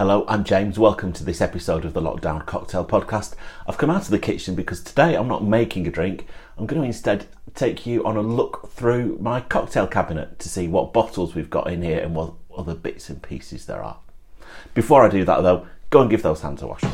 Hello, I'm James. Welcome to this episode of the Lockdown Cocktail Podcast. I've come out of the kitchen because today I'm not making a drink. I'm going to instead take you on a look through my cocktail cabinet to see what bottles we've got in here and what other bits and pieces there are. Before I do that though, go and give those hands a wash.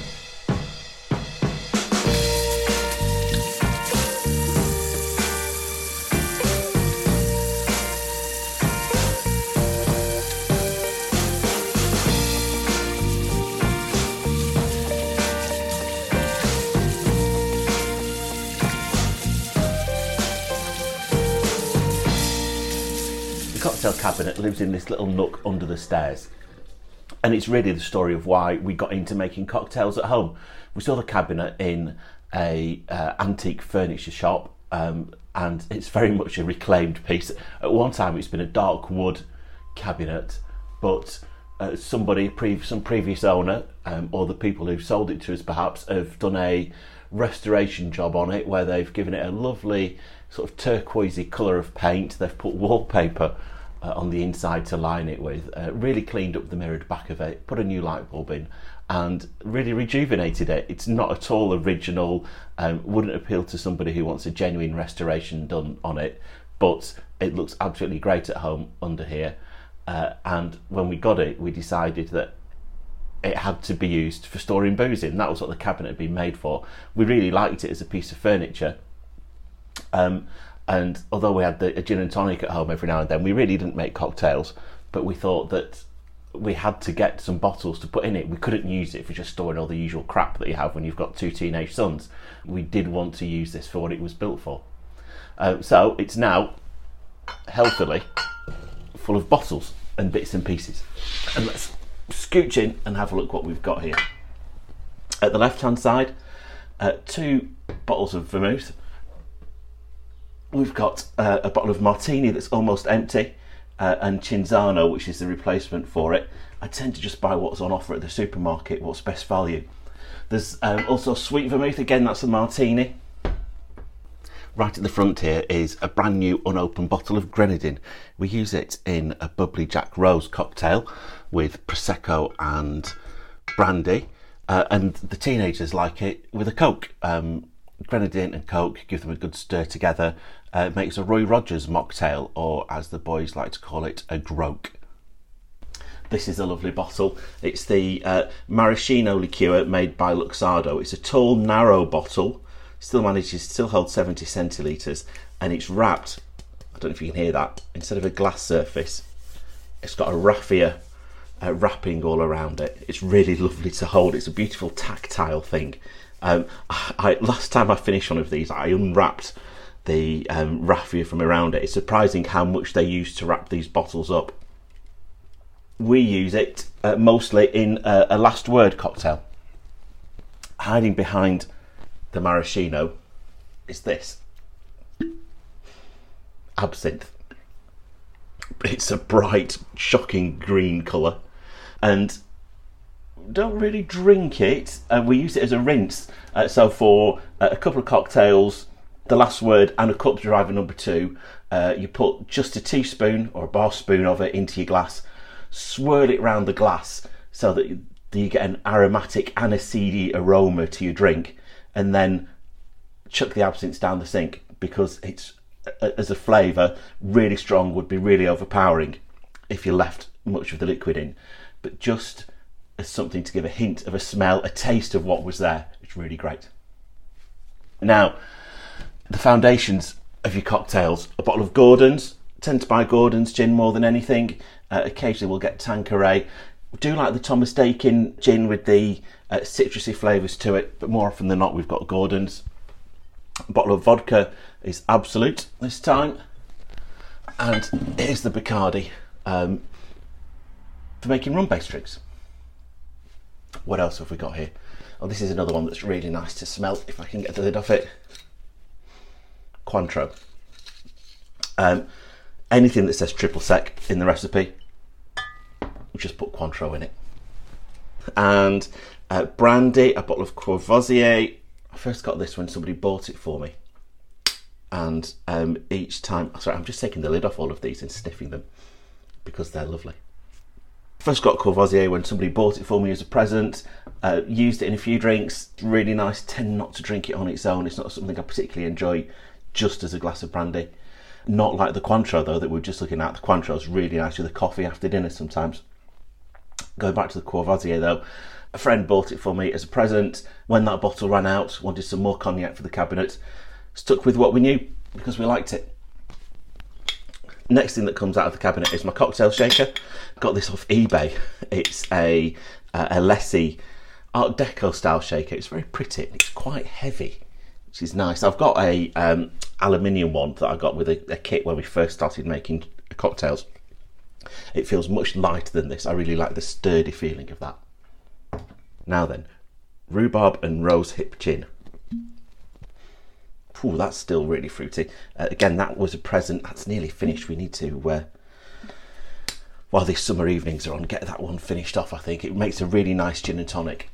The cocktail cabinet lives in this little nook under the stairs, and it's really the story of why we got into making cocktails at home. We saw the cabinet in a antique furniture shop, and it's very much a reclaimed piece. At one time it's been a dark wood cabinet, but some previous owner, or the people who sold it to us perhaps, have done a restoration job on it where they've given it a lovely sort of turquoisey colour of paint. They've put wallpaper on the inside to line it with, really cleaned up the mirrored back of it, put a new light bulb in and really rejuvenated it. It's not at all original, wouldn't appeal to somebody who wants a genuine restoration done on it, but it looks absolutely great at home under here. And when we got it, we decided that it had to be used for storing booze in. That was what the cabinet had been made for. We really liked it as a piece of furniture. And although we had a gin and tonic at home every now and then, we really didn't make cocktails, but we thought that we had to get some bottles to put in it. We couldn't use it for just storing all the usual crap that you have when you've got two teenage sons. We did want to use this for what it was built for. So it's now healthily full of bottles and bits and pieces. And let's scooch in and have a look what we've got here. At the left hand side, 2 bottles of vermouth. We've got a bottle of martini that's almost empty, and Cinzano, which is the replacement for it. I tend to just buy what's on offer at the supermarket, what's best value. There's also sweet vermouth, again that's a martini. Right at the front here is a brand new unopened bottle of grenadine. We use it in a bubbly Jack Rose cocktail with Prosecco and brandy, and the teenagers like it with a Coke. Grenadine and Coke, give them a good stir together. Makes a Roy Rogers mocktail, or as the boys like to call it, a groke. This is a lovely bottle. It's the maraschino liqueur made by Luxardo. It's a tall, narrow bottle, still hold 70 centilitres, and it's wrapped, I don't know if you can hear that, instead of a glass surface, it's got a raffia wrapping all around it. It's really lovely to hold. It's a beautiful tactile thing. Last time I finished one of these, I unwrapped the raffia from around it. It's surprising how much they use to wrap these bottles up. We use it mostly in a last word cocktail. Hiding behind the maraschino is this absinthe. It's a bright, shocking green colour, and don't really drink it. We use it as a rinse. So for a couple of cocktails, the last word and a cup driver number 2, you put just a teaspoon or a bar spoon of it into your glass, swirl it round the glass so that you get an aromatic aniseedy aroma to your drink, and then chuck the absinthe down the sink, because it's, as a flavour, really strong, would be really overpowering if you left much of the liquid in. But just as something to give a hint of a smell, a taste of what was there, it's really great. Now, the foundations of your cocktails: a bottle of Gordon's. Tend to buy Gordon's gin more than anything. Occasionally we'll get Tanqueray. We do like the Thomas Dakin gin with the citrusy flavours to it, but more often than not we've got Gordon's. A bottle of vodka is Absolute this time, and here's the Bacardi for making rum-based drinks. What else have we got here? Oh, this is another one that's really nice to smell, if I can get the lid off it. Cointreau. Anything that says triple sec in the recipe, we just put Cointreau in it. And brandy, a bottle of Courvoisier. I first got this when somebody bought it for me, and each time, sorry, I'm just taking the lid off all of these and sniffing them because they're lovely. First got Courvoisier when somebody bought it for me as a present. Used it in a few drinks. Really nice. Tend not to drink it on its own. It's not something I particularly enjoy just as a glass of brandy. Not like the Cointreau though that we were just looking at. The Cointreau is really nice with a coffee after dinner sometimes. Going back to the Courvoisier though, a friend bought it for me as a present. When that bottle ran out, wanted some more cognac for the cabinet. Stuck with what we knew because we liked it. Next thing that comes out of the cabinet is my cocktail shaker. Got this off eBay. It's a Lessie Art Deco style shaker. It's very pretty and it's quite heavy, which is nice. I've got a aluminium one that I got with a kit when we first started making cocktails. It feels much lighter than this. I really like the sturdy feeling of that. Now then, rhubarb and rose hip gin. Ooh, that's still really fruity. Again, that was a present. That's nearly finished. We need to, while these summer evenings are on, get that one finished off, I think. It makes a really nice gin and tonic.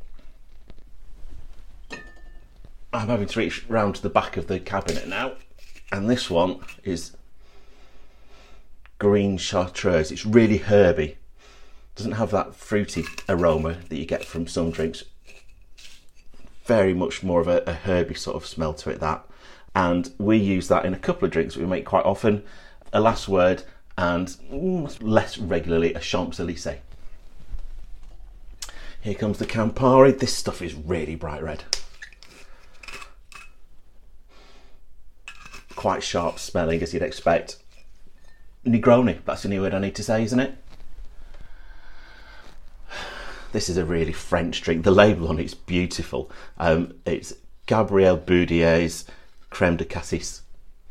I'm having to reach round to the back of the cabinet now. And this one is green chartreuse. It's really herby. Doesn't have that fruity aroma that you get from some drinks. Very much more of a herby sort of smell to it, that. And we use that in a couple of drinks that we make quite often. A Last Word and less regularly a Champs-Élysées. Here comes the Campari. This stuff is really bright red. Quite sharp smelling as you'd expect. Negroni, that's the new word I need to say, isn't it? This is a really French drink. The label on it's beautiful. It's Gabriel Boudier's Crème de Cassis.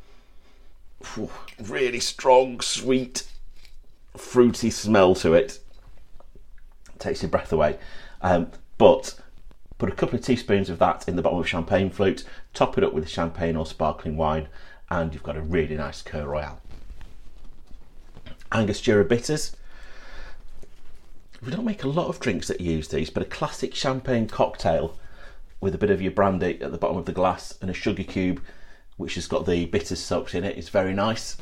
Really strong, sweet, fruity smell to it. Takes your breath away. But put a couple of teaspoons of that in the bottom of a champagne flute, top it up with champagne or sparkling wine, and you've got a really nice Cœur Royal. Angostura bitters. We don't make a lot of drinks that use these, but a classic champagne cocktail with a bit of your brandy at the bottom of the glass and a sugar cube which has got the bitters soaked in it is very nice.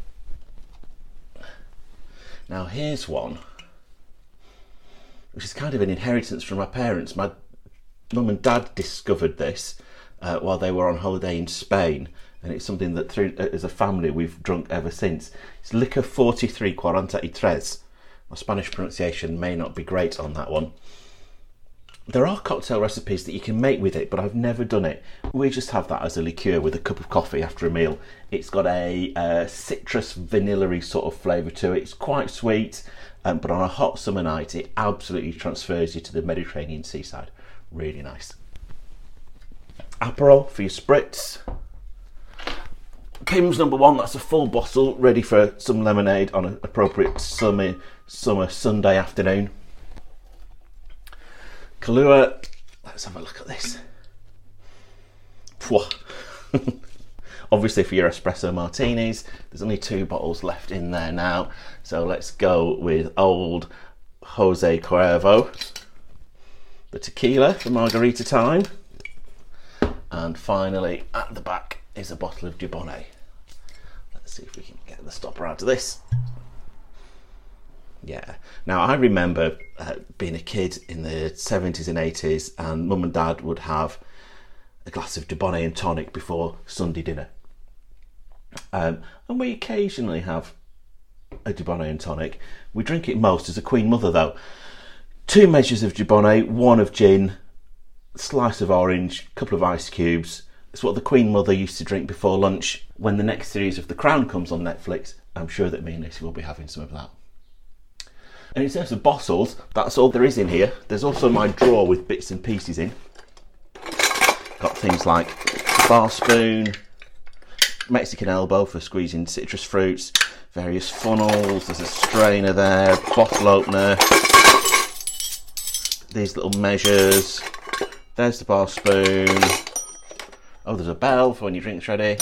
Now here's one which is kind of an inheritance from my parents. My mum and dad discovered this while they were on holiday in Spain, and it's something that through as a family we've drunk ever since. It's Licor 43 43. My Spanish pronunciation may not be great on that one. There are cocktail recipes that you can make with it, but I've never done it. We just have that as a liqueur with a cup of coffee after a meal. It's got a citrus vanilla-y sort of flavour to it. It's quite sweet, but on a hot summer night it absolutely transfers you to the Mediterranean seaside. Really nice. Aperol for your spritz. Pimm's number one, that's a full bottle ready for some lemonade on an appropriate summer Sunday afternoon. Kahlua, let's have a look at this. Obviously for your espresso martinis, there's only 2 bottles left in there now, so let's go with old Jose Cuervo, the tequila for margarita time, and finally at the back is a bottle of Dubonnet. Let's see if we can get the stopper out of this. Yeah. Now I remember being a kid in the 70s and 80s, and mum and dad would have a glass of Dubonnet and tonic before Sunday dinner. And we occasionally have a Dubonnet and tonic. We drink it most as a Queen Mother though. 2 measures of Dubonnet, 1 of gin, slice of orange, couple of ice cubes. It's what the Queen Mother used to drink before lunch. When the next series of The Crown comes on Netflix, I'm sure that me and Lucy will be having some of that. And in terms of bottles, that's all there is in here. There's also my drawer with bits and pieces in. Got things like bar spoon, Mexican elbow for squeezing citrus fruits, various funnels, there's a strainer there, bottle opener, these little measures, there's the bar spoon, oh there's a bell for when your drink's ready.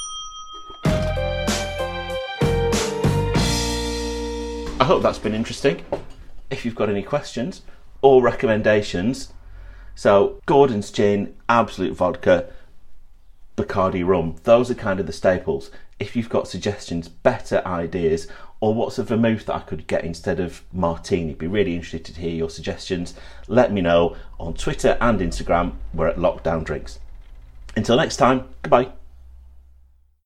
I hope that's been interesting. If you've got any questions or recommendations, so Gordon's gin, Absolute vodka, Bacardi rum, those are kind of the staples. If you've got suggestions, better ideas, or what's a vermouth that I could get instead of martini? Be really interested to hear your suggestions. Let me know on Twitter and Instagram. We're at Lockdown Drinks. Until next time, goodbye.